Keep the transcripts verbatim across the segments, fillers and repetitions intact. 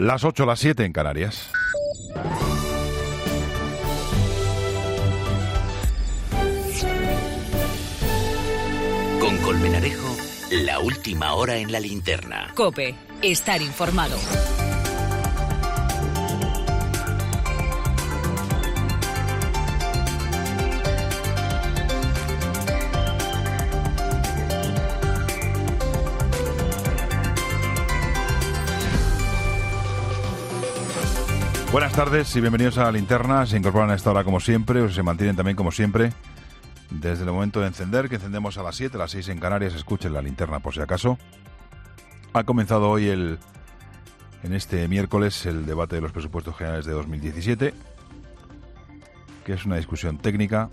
Las ocho, las siete en Canarias. Con Colmenarejo, la última hora en la linterna. COPE, estar informado. Buenas tardes y bienvenidos a la linterna. Se incorporan a esta hora como siempre, o se mantienen también como siempre desde el momento de encender, que encendemos a las siete, a las seis en Canarias. Escuchen la linterna por si acaso. Ha comenzado hoy el en este miércoles el debate de los presupuestos generales de dos mil diecisiete, que es una discusión técnica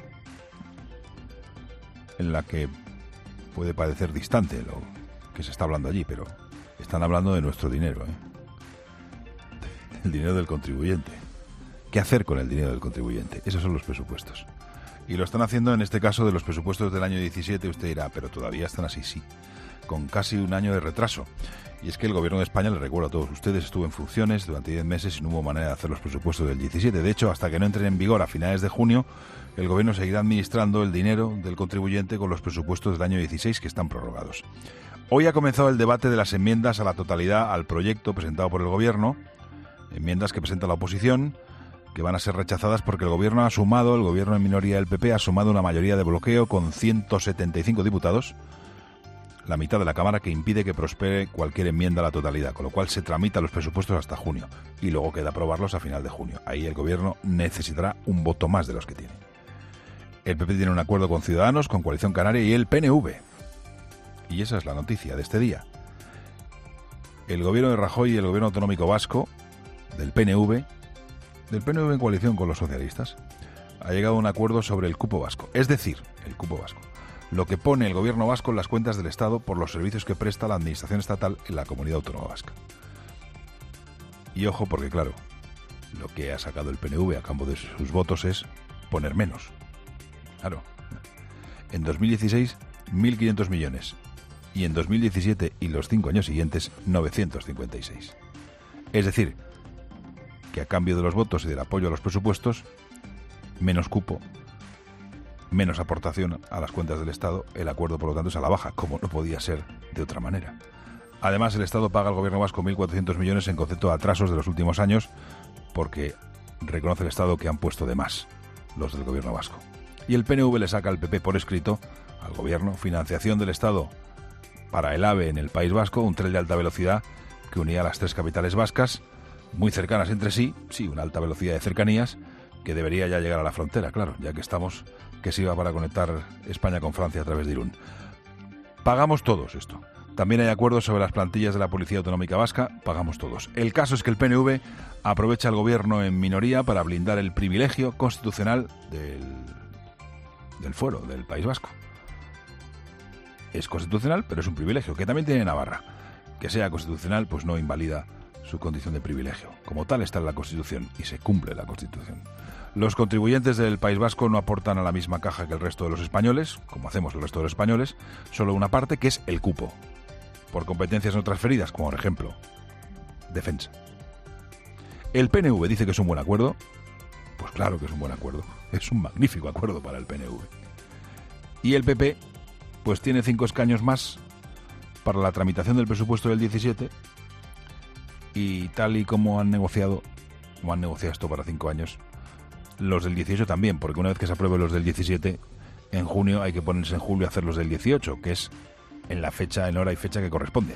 en la que puede parecer distante lo que se está hablando allí, pero están hablando de nuestro dinero, ¿eh? El dinero del contribuyente. ¿Qué hacer con el dinero del contribuyente? Esos son los presupuestos. Y lo están haciendo en este caso de los presupuestos del año diecisiete. Usted dirá, pero todavía están así, sí, con casi un año de retraso. Y es que el gobierno de España, les recuerdo a todos ustedes, estuvo en funciones durante diez meses y no hubo manera de hacer los presupuestos del diecisiete. De hecho, hasta que no entren en vigor a finales de junio, el gobierno seguirá administrando el dinero del contribuyente con los presupuestos del año dieciséis que están prorrogados. Hoy ha comenzado el debate de las enmiendas a la totalidad al proyecto presentado por el gobierno. Enmiendas que presenta la oposición, que van a ser rechazadas porque el gobierno ha sumado, el gobierno en minoría del P P ha sumado una mayoría de bloqueo con ciento setenta y cinco diputados, la mitad de la Cámara, que impide que prospere cualquier enmienda a la totalidad, con lo cual se tramitan los presupuestos hasta junio y luego queda aprobarlos a final de junio. Ahí el gobierno necesitará un voto más de los que tiene. El P P tiene un acuerdo con Ciudadanos, con Coalición Canaria y el P N V. Y esa es la noticia de este día. El gobierno de Rajoy y el gobierno autonómico vasco del P N V, del P N V en coalición con los socialistas, ha llegado a un acuerdo sobre el cupo vasco. Es decir, el cupo vasco, lo que pone el gobierno vasco en las cuentas del Estado por los servicios que presta la administración estatal en la comunidad autónoma vasca. Y ojo, porque claro, lo que ha sacado el P N V a cambio de sus votos es poner menos. Claro, en dos mil dieciséis, mil quinientos millones, y en dos mil diecisiete y los cinco años siguientes, novecientos cincuenta y seis. Es decir, que a cambio de los votos y del apoyo a los presupuestos, menos cupo, menos aportación a las cuentas del Estado, el acuerdo por lo tanto es a la baja, como no podía ser de otra manera. Además, el Estado paga al gobierno vasco mil cuatrocientos millones en concepto de atrasos de los últimos años, porque reconoce el Estado que han puesto de más los del gobierno vasco. Y el P N V le saca al P P por escrito al gobierno financiación del Estado para el AVE en el País Vasco, un tren de alta velocidad que unía las tres capitales vascas, muy cercanas entre sí, sí, una alta velocidad de cercanías, que debería ya llegar a la frontera, claro, ya que estamos, que se iba para conectar España con Francia a través de Irún. Pagamos todos esto. También hay acuerdos sobre las plantillas de la Policía Autonómica Vasca, pagamos todos. El caso es que el P N V aprovecha el gobierno en minoría para blindar el privilegio constitucional del, del fuero, del País Vasco. Es constitucional, pero es un privilegio, que también tiene Navarra. Que sea constitucional, pues no invalida su condición de privilegio. Como tal está en la Constitución y se cumple la Constitución. Los contribuyentes del País Vasco no aportan a la misma caja que el resto de los españoles, como hacemos el resto de los españoles, solo una parte, que es el cupo, por competencias no transferidas, como por ejemplo, defensa. El P N V dice que es un buen acuerdo. Pues claro que es un buen acuerdo. Es un magnífico acuerdo para el P N V. Y el P P, pues tiene cinco escaños más para la tramitación del presupuesto del diecisiete, y tal y como han negociado, como han negociado esto para cinco años, los del dieciocho también, porque una vez que se aprueben los del diecisiete, en junio hay que ponerse en julio a hacer los del dieciocho, que es en la fecha, en hora y fecha que corresponde.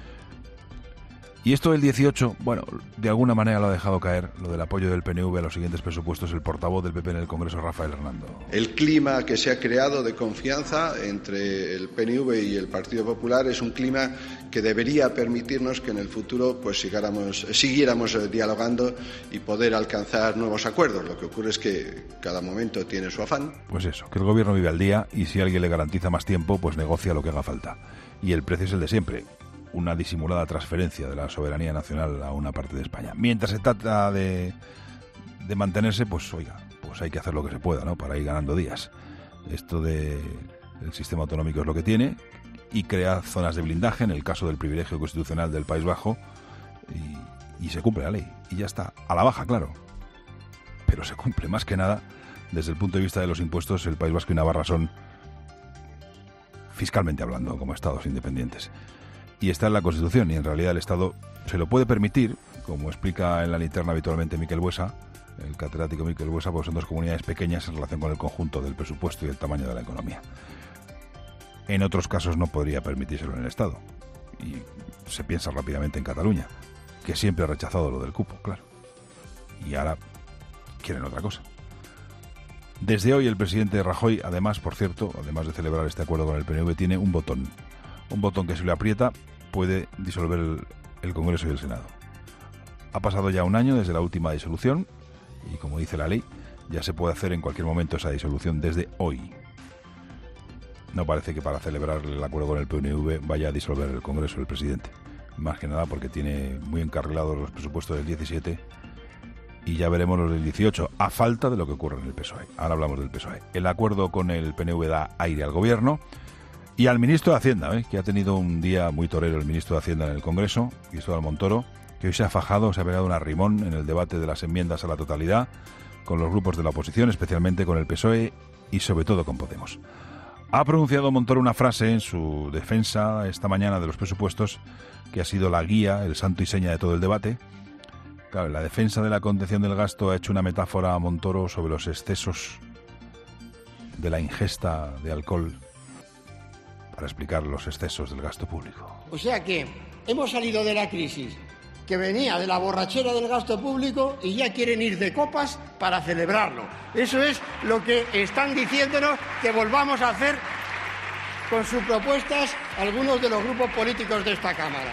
Y esto del dieciocho, bueno, de alguna manera lo ha dejado caer, lo del apoyo del P N V a los siguientes presupuestos, el portavoz del P P en el Congreso, Rafael Hernando. El clima que se ha creado de confianza entre el P N V y el Partido Popular es un clima que debería permitirnos que en el futuro pues sigáramos, siguiéramos dialogando y poder alcanzar nuevos acuerdos. Lo que ocurre es que cada momento tiene su afán. Pues eso, que el gobierno vive al día y si alguien le garantiza más tiempo, pues negocia lo que haga falta. Y el precio es el de siempre. Una disimulada transferencia de la soberanía nacional a una parte de España. Mientras se trata de, de mantenerse, pues oiga, pues hay que hacer lo que se pueda, ¿no? Para ir ganando días. Esto de el sistema autonómico es lo que tiene y crea zonas de blindaje en el caso del privilegio constitucional del País Vasco y, y se cumple la ley. Y ya está, a la baja, claro. Pero se cumple más que nada, desde el punto de vista de los impuestos, el País Vasco y Navarra son, fiscalmente hablando, como estados independientes. Y está en la Constitución, y en realidad el Estado se lo puede permitir, como explica en la linterna habitualmente Miquel Buesa, el catedrático Miquel Buesa, porque son dos comunidades pequeñas en relación con el conjunto del presupuesto y el tamaño de la economía. En otros casos no podría permitírselo en el Estado. Y se piensa rápidamente en Cataluña, que siempre ha rechazado lo del cupo, claro. Y ahora quieren otra cosa. Desde hoy el presidente Rajoy, además, por cierto, además de celebrar este acuerdo con el P N V, tiene un botón. Un botón que si lo aprieta puede disolver el, el Congreso y el Senado. Ha pasado ya un año desde la última disolución y, como dice la ley, ya se puede hacer en cualquier momento esa disolución desde hoy. No parece que para celebrar el acuerdo con el P N V vaya a disolver el Congreso el presidente. Más que nada porque tiene muy encarrilados los presupuestos del diecisiete y ya veremos los del dieciocho, a falta de lo que ocurre en el P S O E. Ahora hablamos del P S O E. El acuerdo con el P N V da aire al gobierno y al ministro de Hacienda, ¿eh? que ha tenido un día muy torero el ministro de Hacienda en el Congreso, Cristóbal Montoro, que hoy se ha fajado, se ha pegado un arrimón en el debate de las enmiendas a la totalidad con los grupos de la oposición, especialmente con el P S O E y sobre todo con Podemos. Ha pronunciado Montoro una frase en su defensa esta mañana de los presupuestos que ha sido la guía, el santo y seña de todo el debate. Claro, en la defensa de la contención del gasto ha hecho una metáfora a Montoro sobre los excesos de la ingesta de alcohol para explicar los excesos del gasto público. O sea que hemos salido de la crisis que venía de la borrachera del gasto público y ya quieren ir de copas para celebrarlo. Eso es lo que están diciéndonos que volvamos a hacer con sus propuestas algunos de los grupos políticos de esta Cámara.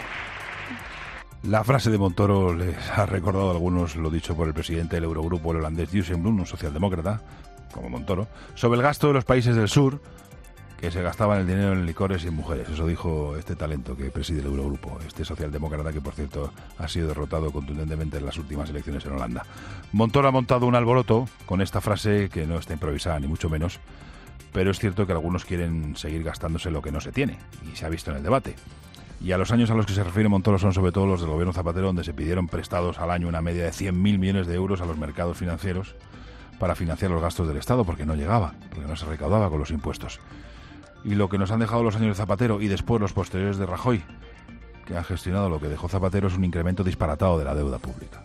La frase de Montoro les ha recordado a algunos lo dicho por el presidente del Eurogrupo, el holandés Dijsselbloem, un socialdemócrata, como Montoro, sobre el gasto de los países del sur, que se gastaban el dinero en licores y en mujeres. Eso dijo este talento que preside el Eurogrupo, este socialdemócrata que, por cierto, ha sido derrotado contundentemente en las últimas elecciones en Holanda. Montoro ha montado un alboroto con esta frase que no está improvisada, ni mucho menos, pero es cierto que algunos quieren seguir gastándose lo que no se tiene, y se ha visto en el debate. Y a los años a los que se refiere Montoro son sobre todo los del gobierno Zapatero, donde se pidieron prestados al año una media de cien mil millones de euros a los mercados financieros para financiar los gastos del Estado, porque no llegaba, porque no se recaudaba con los impuestos. Y lo que nos han dejado los años de Zapatero y después los posteriores de Rajoy, que han gestionado lo que dejó Zapatero, es un incremento disparatado de la deuda pública.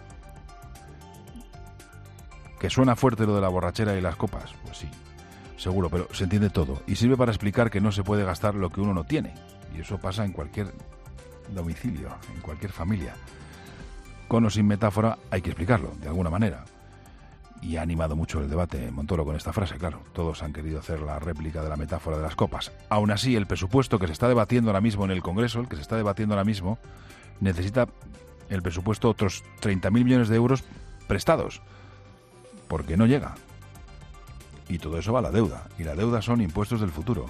¿Que suena fuerte lo de la borrachera y las copas? Pues sí, seguro, pero se entiende todo. Y sirve para explicar que no se puede gastar lo que uno no tiene. Y eso pasa en cualquier domicilio, en cualquier familia. Con o sin metáfora hay que explicarlo, de alguna manera. Y ha animado mucho el debate Montoro con esta frase, claro. Todos han querido hacer la réplica de la metáfora de las copas. Aún así, el presupuesto que se está debatiendo ahora mismo en el Congreso, el que se está debatiendo ahora mismo, necesita el presupuesto otros treinta mil millones de euros prestados, porque no llega. Y todo eso va a la deuda. Y la deuda son impuestos del futuro.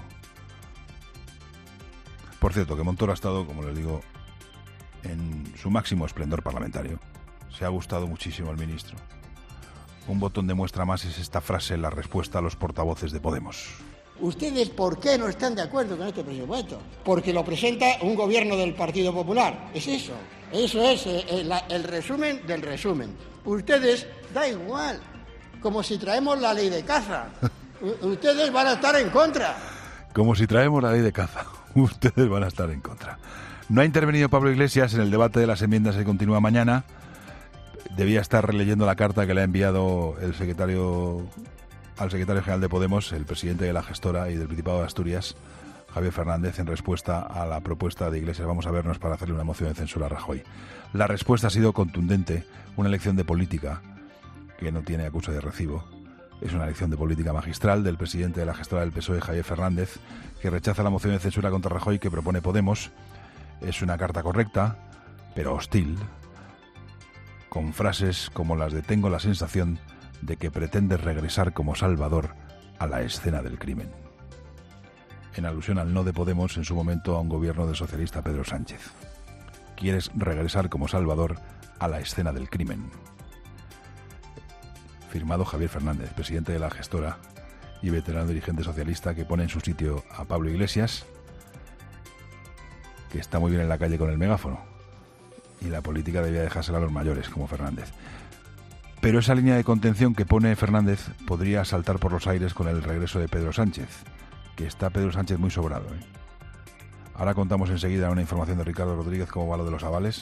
Por cierto, que Montoro ha estado, como les digo, en su máximo esplendor parlamentario. Se ha gustado muchísimo al ministro. Un botón de muestra más es esta frase en la respuesta a los portavoces de Podemos. ¿Ustedes por qué no están de acuerdo con este presupuesto? Porque lo presenta un gobierno del Partido Popular. Es eso. Eso es eh, la, el resumen del resumen. Ustedes, da igual, como si traemos la ley de caza. U- ustedes van a estar en contra. Como si traemos la ley de caza. Ustedes van a estar en contra. No ha intervenido Pablo Iglesias en el debate de las enmiendas que continúa mañana. Debía estar releyendo la carta que le ha enviado el secretario al secretario general de Podemos, el presidente de la gestora y del Principado de Asturias, Javier Fernández, en respuesta a la propuesta de Iglesias. Vamos a vernos para hacerle una moción de censura a Rajoy. La respuesta ha sido contundente, una lección de política que no tiene acusa de recibo. Es una lección de política magistral del presidente de la gestora del P S O E, Javier Fernández, que rechaza la moción de censura contra Rajoy que propone Podemos. Es una carta correcta, pero hostil, con frases como las de "tengo la sensación de que pretendes regresar como Salvador a la escena del crimen", en alusión al no de Podemos en su momento a un gobierno del socialista Pedro Sánchez. Quieres regresar como Salvador a la escena del crimen. Firmado Javier Fernández, presidente de la gestora y veterano dirigente socialista, que pone en su sitio a Pablo Iglesias, que está muy bien en la calle con el megáfono, y la política debía dejársela a los mayores, como Fernández. Pero esa línea de contención que pone Fernández podría saltar por los aires con el regreso de Pedro Sánchez, que está Pedro Sánchez muy sobrado, ¿eh? Ahora contamos enseguida una información de Ricardo Rodríguez cómo va lo de los avales,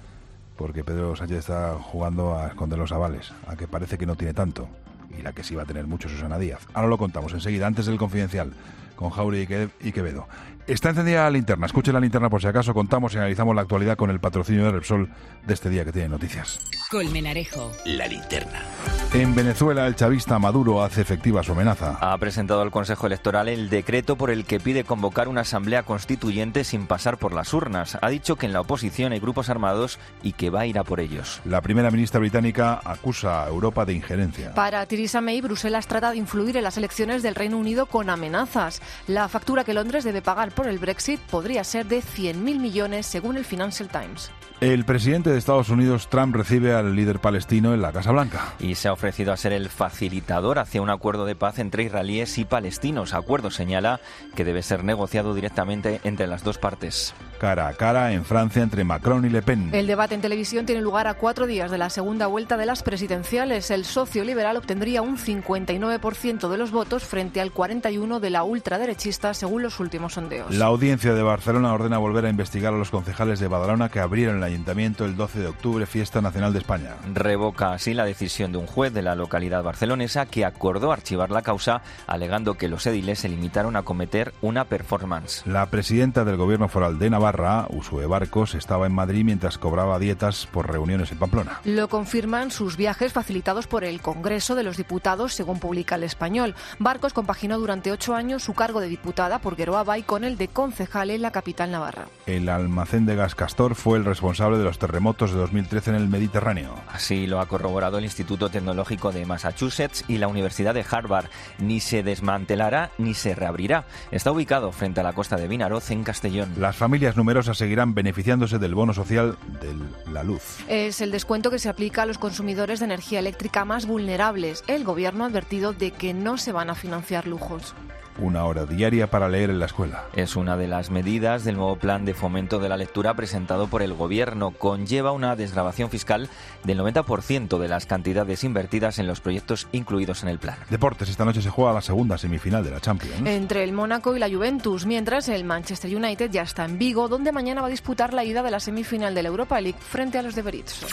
porque Pedro Sánchez está jugando a esconder los avales, a que parece que no tiene tanto, y la que sí va a tener mucho Susana Díaz. Ahora lo contamos enseguida, antes del Confidencial, con Jauri y Quevedo. Está encendida la linterna, escuche la linterna por si acaso, contamos y analizamos la actualidad con el patrocinio de Repsol de este día que tiene noticias. Colmenarejo. La linterna. En Venezuela, el chavista Maduro hace efectiva su amenaza. Ha presentado al Consejo Electoral el decreto por el que pide convocar una asamblea constituyente sin pasar por las urnas. Ha dicho que en la oposición hay grupos armados y que va a ir a por ellos. La primera ministra británica acusa a Europa de injerencia. Para Theresa May, Bruselas trata de influir en las elecciones del Reino Unido con amenazas. La factura que Londres debe pagar por el Brexit podría ser de cien mil millones, según el Financial Times. El presidente de Estados Unidos, Trump, recibe al líder palestino en la Casa Blanca. Y se ha ofrecido a ser el facilitador hacia un acuerdo de paz entre israelíes y palestinos. Acuerdo señala que debe ser negociado directamente entre las dos partes. Cara a cara en Francia entre Macron y Le Pen. El debate en televisión tiene lugar a cuatro días de la segunda vuelta de las presidenciales. El socio liberal obtendría un cincuenta y nueve por ciento de los votos frente al cuarenta y uno por ciento de la ultraderechista, según los últimos sondeos. La audiencia de Barcelona ordena volver a investigar a los concejales de Badalona que abrieron el ayuntamiento el doce de octubre, fiesta nacional de España. Revoca así la decisión de un juez de la localidad barcelonesa que acordó archivar la causa, alegando que los ediles se limitaron a cometer una performance. La presidenta del Gobierno Foral de Navarra, Uxue Barcos, estaba en Madrid mientras cobraba dietas por reuniones en Pamplona. Lo confirman sus viajes facilitados por el Congreso de los Diputados, según publica El Español. Barcos compaginó durante ocho años su cargo de diputada por Geroa Bay con el de concejal en la capital navarra. El almacén de gas Castor fue el responsable de los terremotos de dos mil trece en el Mediterráneo. Así lo ha corroborado el Instituto Tecnológico de Massachusetts y la Universidad de Harvard. Ni se desmantelará ni se reabrirá. Está ubicado frente a la costa de Vinaroz, en Castellón. Las familias numerosas seguirán beneficiándose del bono social de la luz. Es el descuento que se aplica a los consumidores de energía eléctrica más vulnerables. El Gobierno ha advertido de que no se van a financiar lujos. Una hora diaria para leer en la escuela. Es una de las medidas del nuevo plan de fomento de la lectura presentado por el Gobierno. Conlleva una desgravación fiscal del noventa por ciento de las cantidades invertidas en los proyectos incluidos en el plan. Deportes, esta noche se juega la segunda semifinal de la Champions. Entre el Mónaco y la Juventus, mientras el Manchester United ya está en Vigo, donde mañana va a disputar la ida de la semifinal de la Europa League frente a los de Berizzo.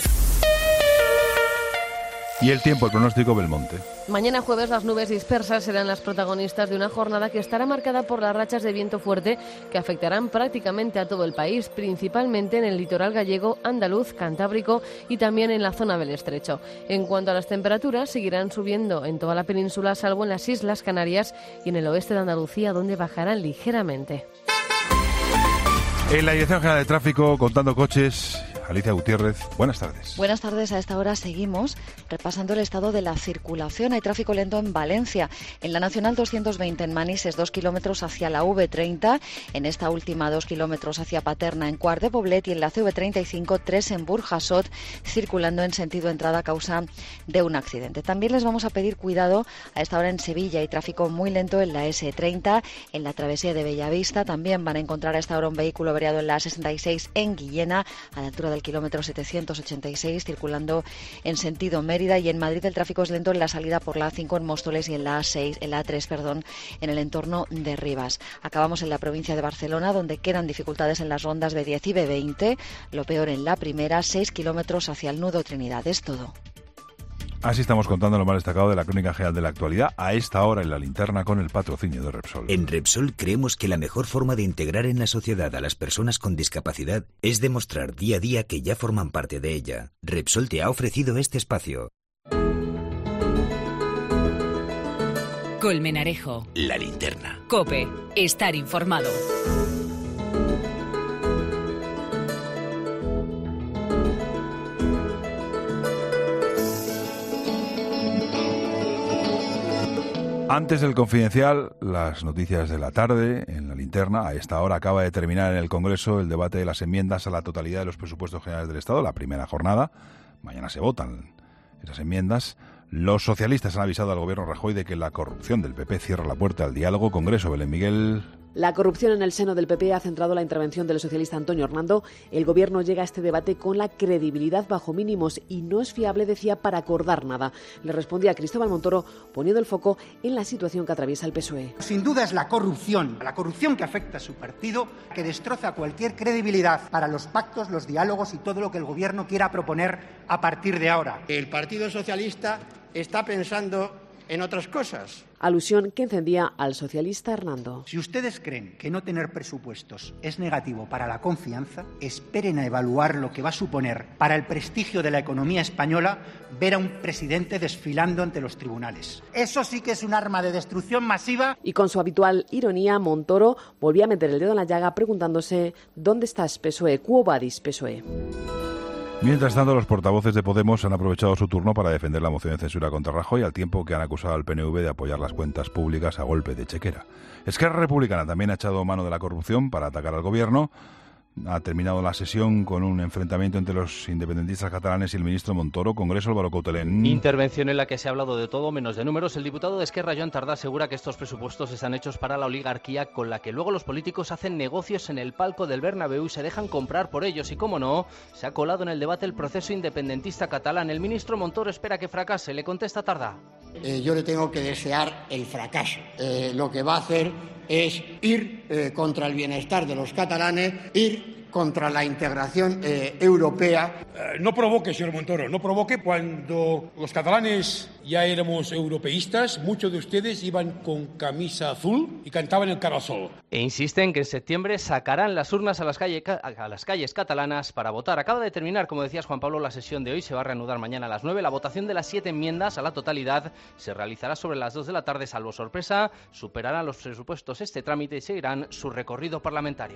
Y el tiempo, el pronóstico Belmonte. Mañana jueves las nubes dispersas serán las protagonistas de una jornada que estará marcada por las rachas de viento fuerte que afectarán prácticamente a todo el país, principalmente en el litoral gallego, andaluz, cantábrico y también en la zona del Estrecho. En cuanto a las temperaturas, seguirán subiendo en toda la península, salvo en las Islas Canarias y en el oeste de Andalucía, donde bajarán ligeramente. En la Dirección General de Tráfico, contando coches, Alicia Gutiérrez, buenas tardes. Buenas tardes, a esta hora seguimos repasando el estado de la circulación. Hay tráfico lento en Valencia, en la Nacional doscientos veinte en Manises, dos kilómetros hacia la V treinta, en esta última dos kilómetros hacia Paterna en Quart de Poblet y en la C V treinta y cinco, tres en Burjasot, circulando en sentido entrada a causa de un accidente. También les vamos a pedir cuidado a esta hora en Sevilla, hay tráfico muy lento en la S treinta, en la travesía de Bellavista, también van a encontrar a esta hora un vehículo averiado en la A sesenta y seis en Guillena, a la altura del kilómetro setecientos ochenta y seis, circulando en sentido Mérida, y en Madrid el tráfico es lento en la salida por la A cinco en Móstoles y en la A seis, en la A tres, perdón, en el entorno de Rivas. Acabamos en la provincia de Barcelona, donde quedan dificultades en las rondas B diez y B veinte, lo peor en la primera, seis kilómetros hacia el nudo Trinidad. Es todo. Así estamos contando lo más destacado de la crónica general de la actualidad a esta hora en la linterna con el patrocinio de Repsol. En Repsol creemos que la mejor forma de integrar en la sociedad a las personas con discapacidad es demostrar día a día que ya forman parte de ella. Repsol te ha ofrecido este espacio. Colmenarejo. La linterna. COPE. Estar informado. Antes del Confidencial, las noticias de la tarde en la linterna. A esta hora acaba de terminar en el Congreso el debate de las enmiendas a la totalidad de los presupuestos generales del Estado, la primera jornada. Mañana se votan esas enmiendas. Los socialistas han avisado al gobierno Rajoy de que la corrupción del P P cierra la puerta al diálogo. Congreso, Belén Miguel. La corrupción en el seno del P P ha centrado la intervención del socialista Antonio Hernando. El Gobierno llega a este debate con la credibilidad bajo mínimos y no es fiable, decía, para acordar nada. Le respondía a Cristóbal Montoro poniendo el foco en la situación que atraviesa el P S O E. Sin duda es la corrupción, la corrupción que afecta a su partido, que destroza cualquier credibilidad para los pactos, los diálogos y todo lo que el Gobierno quiera proponer a partir de ahora. El Partido Socialista está pensando en otras cosas. Alusión que encendía al socialista Hernando. Si ustedes creen que no tener presupuestos es negativo para la confianza, esperen a evaluar lo que va a suponer para el prestigio de la economía española ver a un presidente desfilando ante los tribunales. Eso sí que es un arma de destrucción masiva. Y con su habitual ironía, Montoro volvía a meter el dedo en la llaga preguntándose ¿dónde estás, P S O E? ¿Quo vadis, P S O E? Mientras tanto, los portavoces de Podemos han aprovechado su turno para defender la moción de censura contra Rajoy, al tiempo que han acusado al P N V de apoyar las cuentas públicas a golpe de chequera. Esquerra Republicana también ha echado mano de la corrupción para atacar al Gobierno. Ha terminado la sesión con un enfrentamiento entre los independentistas catalanes y el ministro Montoro. Congreso, Álvaro Coutelén. Intervención en la que se ha hablado de todo menos de números. El diputado de Esquerra, Joan Tardá, asegura que estos presupuestos están hechos para la oligarquía con la que luego los políticos hacen negocios en el palco del Bernabéu y se dejan comprar por ellos. Y cómo no, se ha colado en el debate el proceso independentista catalán. El ministro Montoro espera que fracase. Le contesta Tardá. Eh, yo le tengo que desear el fracaso. Eh, lo que va a hacer es ir eh, contra el bienestar de los catalanes, ir contra la integración eh, europea. Eh, no provoque, señor Montoro, no provoque. Cuando los catalanes ya éramos europeístas, muchos de ustedes iban con camisa azul y cantaban el Carasol. E insisten que en septiembre sacarán las urnas a las, calle, a las calles catalanas para votar. Acaba de terminar, como decías Juan Pablo, la sesión de hoy. Se va a reanudar mañana a las nueve. La votación de las siete enmiendas a la totalidad se realizará sobre las dos de la tarde, salvo sorpresa. Superarán los presupuestos este trámite y seguirán su recorrido parlamentario.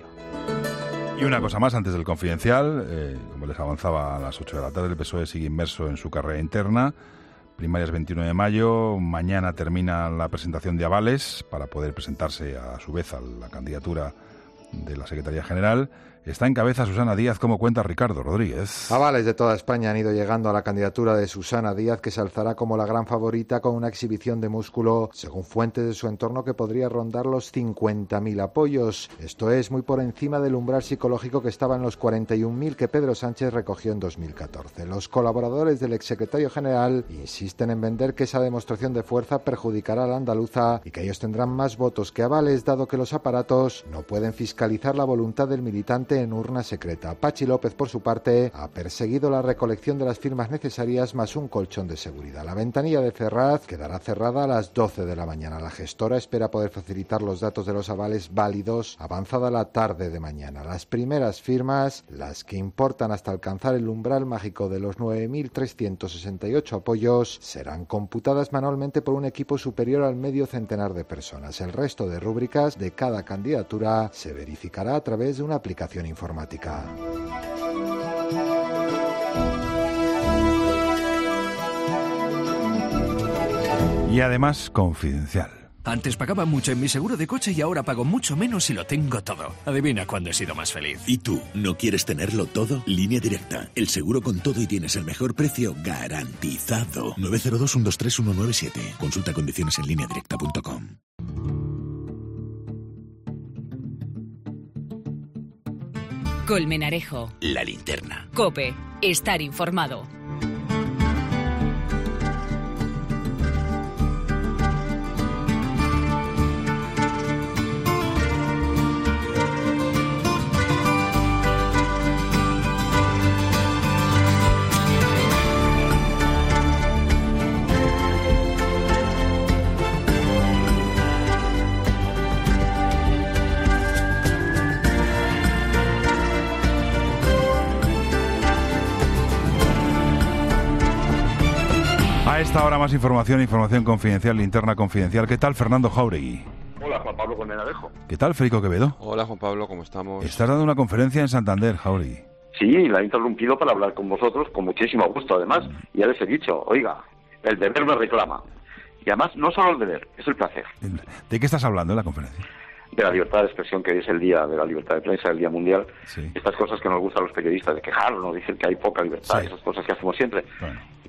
Y una cosa más antes del Confidencial, eh, como les avanzaba a las ocho de la tarde, el P S O E sigue inmerso en su carrera interna. Primarias veintiuno de mayo, mañana termina la presentación de avales para poder presentarse a su vez a la candidatura de la Secretaría General. Está en cabeza Susana Díaz, como cuenta Ricardo Rodríguez. Avales de toda España han ido llegando a la candidatura de Susana Díaz, que se alzará como la gran favorita con una exhibición de músculo, según fuentes de su entorno, que podría rondar los cincuenta mil apoyos. Esto es muy por encima del umbral psicológico que estaba en los cuarenta y un mil que Pedro Sánchez recogió en dos mil catorce. Los colaboradores del exsecretario general insisten en vender que esa demostración de fuerza perjudicará a la andaluza y que ellos tendrán más votos que avales, dado que los aparatos no pueden fiscalizar la voluntad del militante en urna secreta. Pachi López, por su parte, ha perseguido la recolección de las firmas necesarias más un colchón de seguridad. La ventanilla de Ferraz quedará cerrada a las doce de la mañana. La gestora espera poder facilitar los datos de los avales válidos avanzada la tarde de mañana. Las primeras firmas, las que importan hasta alcanzar el umbral mágico de los nueve mil trescientos sesenta y ocho apoyos, serán computadas manualmente por un equipo superior al medio centenar de personas. El resto de rúbricas de cada candidatura se verificará a través de una aplicación informática. Y además confidencial. Antes pagaba mucho en mi seguro de coche y ahora pago mucho menos y lo tengo todo. Adivina cuándo he sido más feliz. ¿Y tú no quieres tenerlo todo? Línea Directa. El seguro con todo y tienes el mejor precio garantizado. nueve cero dos, uno dos tres, uno nueve siete. Consulta condiciones en línea directa punto com. Colmenarejo. La linterna. COPE. Estar informado. A esta hora más información, información confidencial, linterna confidencial. ¿Qué tal, Fernando Jáuregui? Hola, Juan Pablo Colmenarejo. ¿Qué tal, Federico Quevedo? Hola, Juan Pablo, ¿cómo estamos? Estás dando una conferencia en Santander, Jáuregui. Sí, la he interrumpido para hablar con vosotros con muchísimo gusto, además. Y ya les he dicho, oiga, el deber me reclama. Y además, no solo el deber, es el placer. ¿De qué estás hablando en la conferencia? De la libertad de expresión, que es el día de la libertad de prensa, el Día Mundial. Sí. Estas cosas que nos gustan a los periodistas, de quejarnos, dicen que hay poca libertad, sí. Esas cosas que hacemos siempre. Bueno.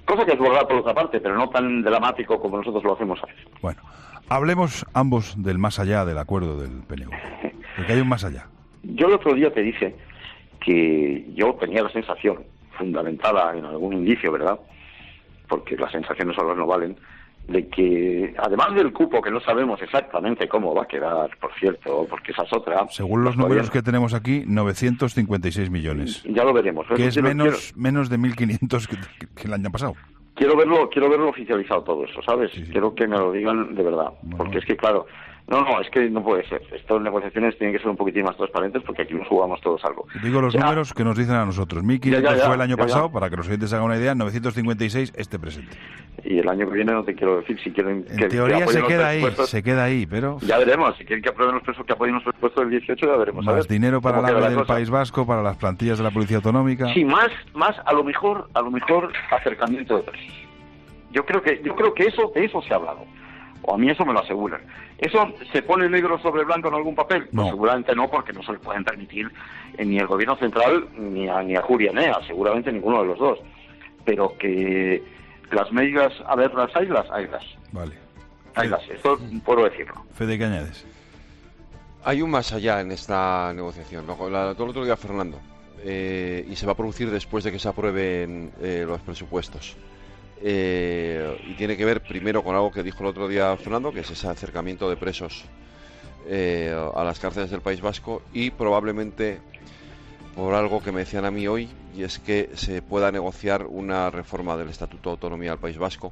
Cosa que es verdad por otra parte, pero no tan dramático como nosotros lo hacemos a veces. Bueno, hablemos ambos del más allá del acuerdo del P N V, porque hay un más allá. Yo el otro día te dije que yo tenía la sensación, fundamentada en algún indicio, ¿verdad?, porque las sensaciones solas no valen, de que, además del cupo, que no sabemos exactamente cómo va a quedar, por cierto, porque esa es otra... Según los números que tenemos aquí, novecientos cincuenta y seis millones. Ya lo veremos. Que es quiero, menos, quiero, menos de mil quinientos que, que, que el año pasado. Quiero verlo quiero verlo oficializado todo eso, ¿sabes? Sí, sí. Quiero que me lo digan de verdad, bueno. Porque es que, claro... No, no, es que no puede ser. Estas negociaciones tienen que ser un poquitín más transparentes porque aquí nos jugamos todos algo. Digo los o sea, números que nos dicen a nosotros. mil quinientos ya, ya, ya, fue el año ya, pasado, ya. para que los oyentes hagan una idea, novecientos cincuenta y seis este presente. Y el año que viene no te quiero decir si quieren... En que, teoría que se queda ahí, se queda ahí, pero... Ya veremos, si quieren que aprueben los presupuestos, que apoyen los presupuestos del dieciocho, ya veremos. Más dinero para el AVE del cosa. País Vasco, para las plantillas de la Policía Autonómica... Sí, más, más a lo mejor, a lo mejor acercamiento de precios. Yo creo que, yo creo que eso, de eso se ha hablado. O a mí eso me lo aseguran. ¿Eso se pone negro sobre blanco en algún papel? No. Pues seguramente no, porque no se le pueden permitir eh, ni el gobierno central ni a, ni a Juria Enea, seguramente ninguno de los dos. Pero que las medidas, a ver, las haylas, haylas. Vale. Haylas, esto puedo decirlo. Fede, ¿qué añades? Hay un más allá en esta negociación, lo la, todo el otro día Fernando, eh, y se va a producir después de que se aprueben eh, los presupuestos. Eh, y tiene que ver primero con algo que dijo el otro día Fernando, que es ese acercamiento de presos eh, a las cárceles del País Vasco, y probablemente por algo que me decían a mí hoy, y es que se pueda negociar una reforma del Estatuto de Autonomía del País Vasco,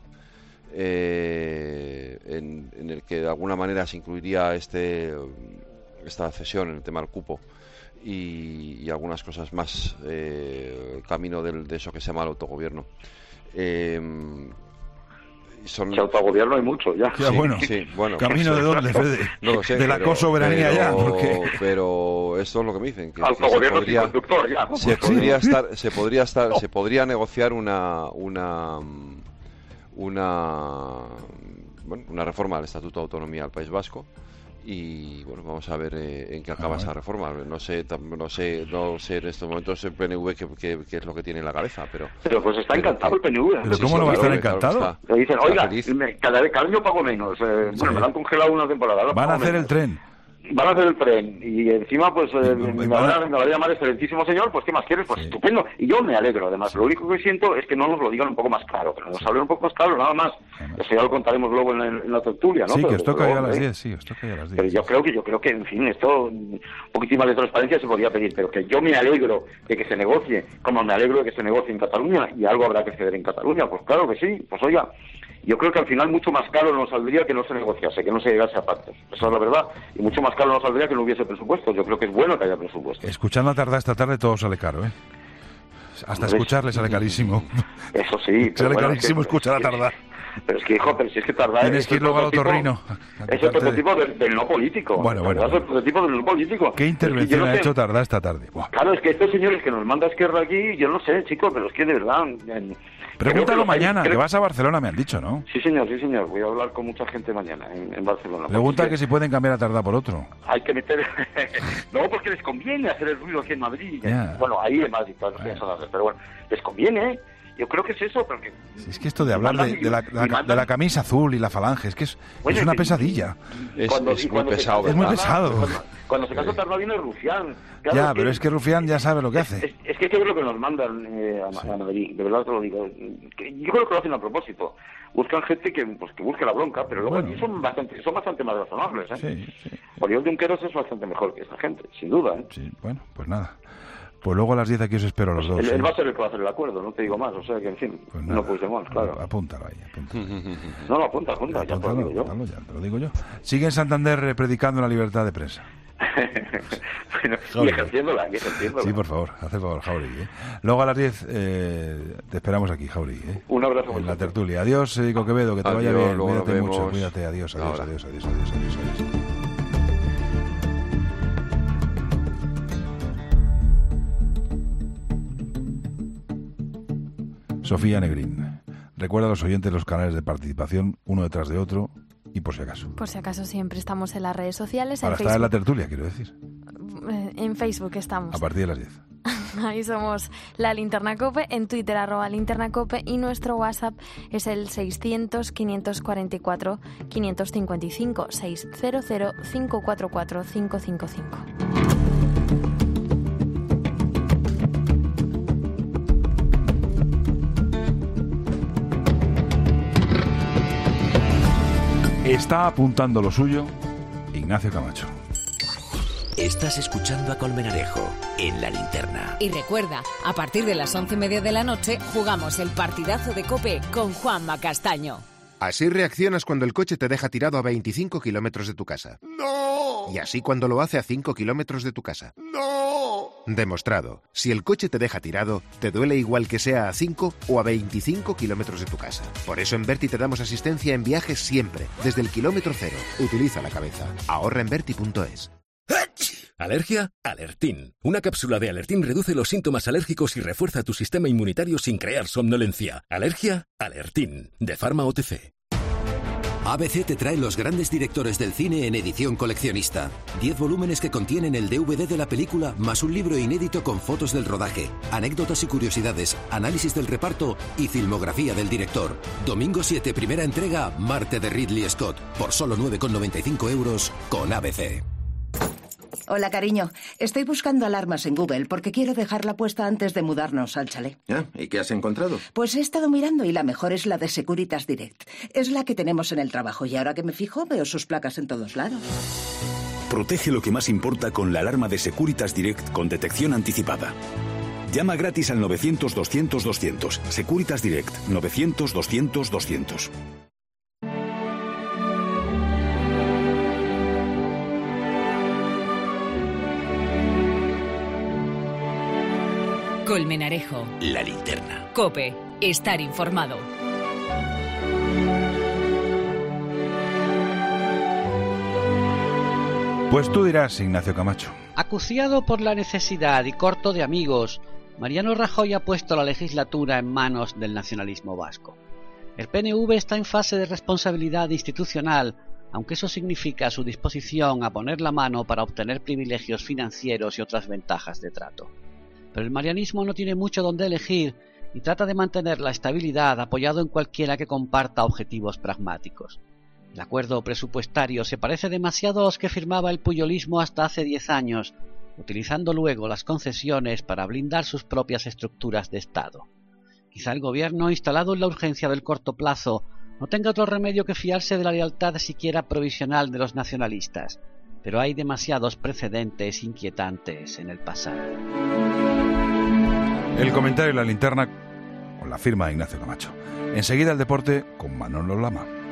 eh, en, en el que de alguna manera se incluiría este esta cesión en el tema del cupo y, y algunas cosas más, eh, camino del, de eso que se llama el autogobierno. Eh, son... El autogobierno hay mucho ya. ya sí, bueno, sí, bueno, camino pues, de dónde, Fede, no lo sé, de la pero, cosoberanía pero, ya, porque... pero esto es lo que me dicen, que, autogobierno que se podría, conductor, ya. se podría estar, se podría estar, no. se podría negociar una una una bueno, una reforma del Estatuto de Autonomía del País Vasco. Y bueno, vamos a ver eh, en qué acaba ah, esa reforma. No sé, no sé, no sé en estos momentos el P N V qué, qué, qué es lo que tiene en la cabeza, pero. Pero pues está pero, encantado el P N V. Pero cómo sí, no va a estar encantado. Claro, le dicen, oiga, me, cada, cada año pago menos. Eh, sí. Bueno, me lo han congelado una temporada. Van a hacer menos. el tren. Van a hacer el tren y encima pues eh, me, van a, me va a llamar excelentísimo señor, pues ¿qué más quieres? Pues sí. Estupendo, y yo me alegro. Además, lo único que siento es que no nos lo digan un poco más claro, que nos hablen un poco más claro, nada más. Eso ya lo contaremos luego en la, en la tertulia, ¿no? Sí, pero, que os toca pero, ya a las ¿eh? diez, sí, os toca ya a las diez. Pero yo creo que yo creo que en fin, esto un poquitín más de transparencia se podría pedir, pero que yo me alegro de que se negocie, como me alegro de que se negocie en Cataluña, y algo habrá que ceder en Cataluña, pues claro que sí, pues oiga. Yo creo que al final mucho más caro nos saldría que no se negociase, que no se llegase a pactos. Esa es la verdad. Y mucho más caro nos saldría que no hubiese presupuesto. Yo creo que es bueno que haya presupuesto. Escuchando a Tardá esta tarde todo sale caro, ¿eh? Hasta escucharle sale carísimo. Eso sí. Sale bueno, carísimo es que, escuchar a Tardá. Pero es que, hijo, pero si es que Tardá... Tienes que ir luego al otorrino. Es el prototipo del, del no político. Bueno, bueno. Es el prototipo del no político. ¿Qué intervención es que ha no hecho sé. Tardá esta tarde? Buah. Claro, es que estos señores que nos manda Esquerra aquí, yo no sé, chicos, pero es que de verdad... En, Pregúntalo mañana, creo... que vas a Barcelona, me han dicho, ¿no? Sí, señor, sí, señor. Voy a hablar con mucha gente mañana en, en Barcelona. Pregunta que si pueden cambiar a Tardá por otro. Hay que meter... no, porque les conviene hacer el ruido aquí en Madrid. Yeah. Bueno, ahí en Madrid, todas las cosas, pero bueno, les conviene, ¿eh? Yo creo que es eso, porque... Sí, es que esto de hablar de, de, la, la, de la camisa azul y la falange, es que es, bueno, es una que, pesadilla. Es, cuando, es muy pesado. Se, es muy pesado. Cuando, cuando se casa Tardá viene Rufián. Claro, ya, es pero que, es que Rufián ya sabe lo que hace. Es, es que es lo que nos mandan eh, a, sí. a Madrid, de verdad te lo digo. Yo creo que lo hacen a propósito. Buscan gente que pues que busque la bronca, pero luego bueno. aquí son bastante son bastante más razonables, ¿eh? Sí, sí. Oriol Junqueros es bastante mejor que esta gente, sin duda, ¿eh? Sí, bueno, pues nada. Pues luego a las diez aquí os espero a los dos. Él, ¿eh? él va a ser el que va a hacer el acuerdo, no te digo más, o sea que en fin, pues no puedes llamar, claro. Apúntalo ahí, apúntalo. No, no, apunta, apunta, ya, ya te lo digo yo. Apúntalo, ya te lo digo yo. Sigue en Santander predicando la libertad de prensa. bueno, y ejerciéndola, y ejerciéndola. Sí, por favor, haz el favor, Jauregui. ¿eh? Luego a las diez eh, te esperamos aquí, Jauregui. ¿eh? Un abrazo. En la tertulia. Adiós, Erico Quevedo, que te adiós, vaya bien. Cuídate vemos. mucho, cuídate. Adiós, adiós, adiós, adiós, adiós, adiós, adiós. Sofía Negrín. Recuerda a los oyentes los canales de participación, uno detrás de otro, y por si acaso. Por si acaso siempre estamos en las redes sociales. Para en estar Facebook. en la tertulia, quiero decir. En Facebook estamos. A partir de las diez. Ahí somos La Linterna COPE, en Twitter arroba Linterna COPE, y nuestro WhatsApp es el seiscientos, quinientos cuarenta y cuatro, quinientos cincuenta y cinco, seiscientos, cinco cuatro cuatro, cinco cinco cinco. Está apuntando lo suyo Ignacio Camacho. Estás escuchando a Colmenarejo en La Linterna. Y recuerda, a partir de las once y media de la noche jugamos el partidazo de COPE con Juanma Castaño. Así reaccionas cuando el coche te deja tirado a veinticinco kilómetros de tu casa. ¡No! Y así cuando lo hace a cinco kilómetros de tu casa. ¡No! Demostrado. Si el coche te deja tirado, te duele igual que sea a cinco o a veinticinco kilómetros de tu casa. Por eso en Berti te damos asistencia en viajes siempre, desde el kilómetro cero. Utiliza la cabeza. Ahorra en berti punto es. ¿Alergia? Alertin. Una cápsula de Alertin reduce los síntomas alérgicos y refuerza tu sistema inmunitario sin crear somnolencia. ¿Alergia? Alertin. De Pharma O T C. A B C te trae los grandes directores del cine en edición coleccionista. Diez volúmenes que contienen el D V D de la película, más un libro inédito con fotos del rodaje, anécdotas y curiosidades, análisis del reparto y filmografía del director. Domingo siete, primera entrega, Marte de Ridley Scott, por solo nueve con noventa y cinco euros con A B C. Hola, cariño. Estoy buscando alarmas en Google porque quiero dejarla puesta antes de mudarnos al chalet. Ah, ¿y qué has encontrado? Pues he estado mirando y la mejor es la de Securitas Direct. Es la que tenemos en el trabajo y ahora que me fijo veo sus placas en todos lados. Protege lo que más importa con la alarma de Securitas Direct con detección anticipada. Llama gratis al novecientos, doscientos, doscientos. Securitas Direct, novecientos, doscientos, doscientos. Colmenarejo. La Linterna. COPE. Estar informado. Pues tú dirás, Ignacio Camacho. Acuciado por la necesidad y corto de amigos, Mariano Rajoy ha puesto la legislatura en manos del nacionalismo vasco. El P N V está en fase de responsabilidad institucional, aunque eso significa su disposición a poner la mano para obtener privilegios financieros y otras ventajas de trato. Pero el marianismo no tiene mucho donde elegir y trata de mantener la estabilidad apoyado en cualquiera que comparta objetivos pragmáticos. El acuerdo presupuestario se parece demasiado a los que firmaba el puyolismo hasta hace diez años, utilizando luego las concesiones para blindar sus propias estructuras de Estado. Quizá el gobierno, instalado en la urgencia del corto plazo, no tenga otro remedio que fiarse de la lealtad siquiera provisional de los nacionalistas, pero hay demasiados precedentes inquietantes en el pasado. El comentario de La Linterna con la firma de Ignacio Camacho. Enseguida el deporte con Manolo Lama.